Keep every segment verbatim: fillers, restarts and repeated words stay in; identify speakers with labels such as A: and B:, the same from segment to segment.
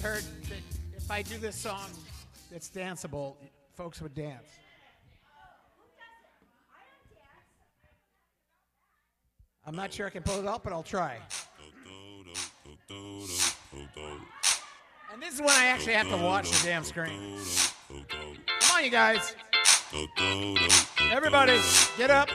A: heard that if I do this song that's danceable, folks would dance. I'm not sure I can pull it up, but I'll try. And this is when I actually have to watch the damn screen. Come on, you guys. Everybody, get up.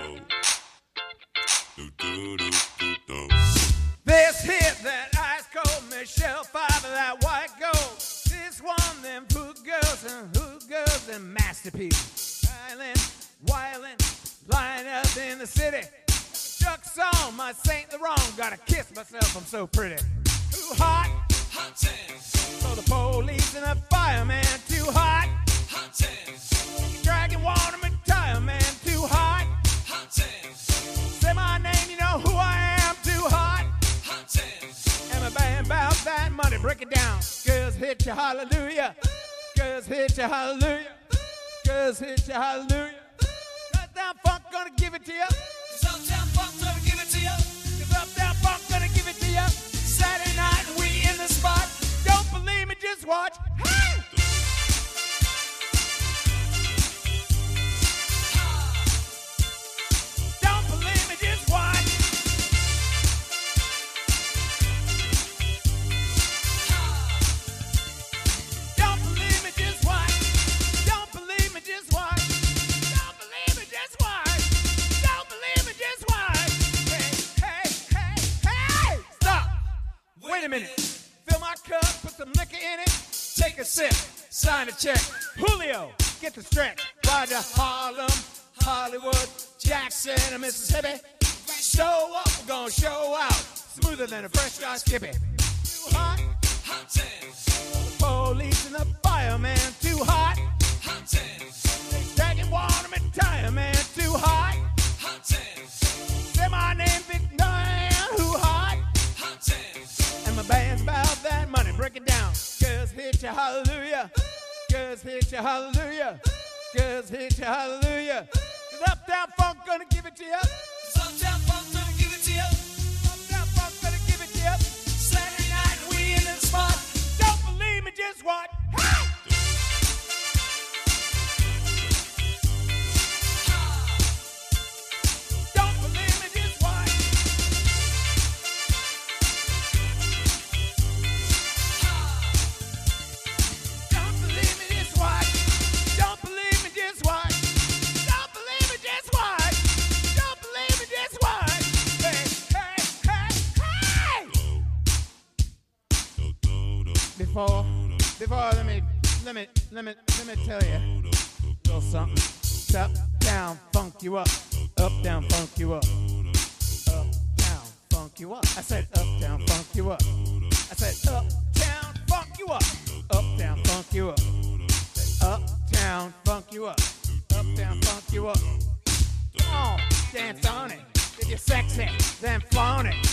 A: This hit, that ice cold Michelle Pfeiffer, that white gold. This one, them food girls and hood girls, them masterpieces. Island, wildin', lying up in the city. Chuck's on my Saint Laurent, gotta kiss myself, I'm so pretty. Too hot, hunting. So the police and the fireman, too hot, hunting. Dragging water, me tire man, too hot, hunting. Say my name, you know who I am, too hot, hunting. And my band about that money, break it down. Girls hit you, hallelujah. Girls hit you, hallelujah. Girls hit you, hallelujah. Uptown Funk gonna give it to you. Uptown Funk gonna give it to you. Uptown Funk gonna give it to you. Saturday night, we in the spot. Don't believe me, just watch. Hey! Don't believe me, just watch. Don't believe me, just watch. Don't believe me, just watch. Don't believe me, just watch. Don't believe me, just watch. Hey, hey, hey, hey! Stop. Wait a minute. Fill my cup, put some liquor in it. Take a sip, sign a check. Julio, get the stretch. Ride to Harlem, Hollywood, Jackson, and Mississippi. Show up, we're gonna show out. Smoother than a fresh guy skippy. Too hot, hunting. The police and the fireman, too hot, hunting. They dragging water, me tire man, too hot, hunting. Say my name, Big Diane, who hot, hunting. And my band's about that money, break it down. Girls hit you, hallelujah. Girls hit you, hallelujah. Girls hit you, hallelujah. Cause Uptown Funk gonna give it to you. Uptown Funk gonna give it to you. Uptown Funk gonna give it to you. Saturday night, we in the spot. Don't believe me, just watch. Hey! Don't believe me, just watch. Don't believe me, just watch. Don't believe me, just watch. Don't believe me, just watch. Don't believe me, just watch. Hey, hey, hey, hey! Before, before, let me, let me, let me, let me tell you a little something. Up, down, funk you up. Up, down, funk you up. Up, down, funk you up. I said up, down, funk you up. I said up, down, funk you up. Up, down, funk you up. Said up, down, funk you up. Up, down, funk you up. Come on, dance on it. If you're sexy, then flaunt it.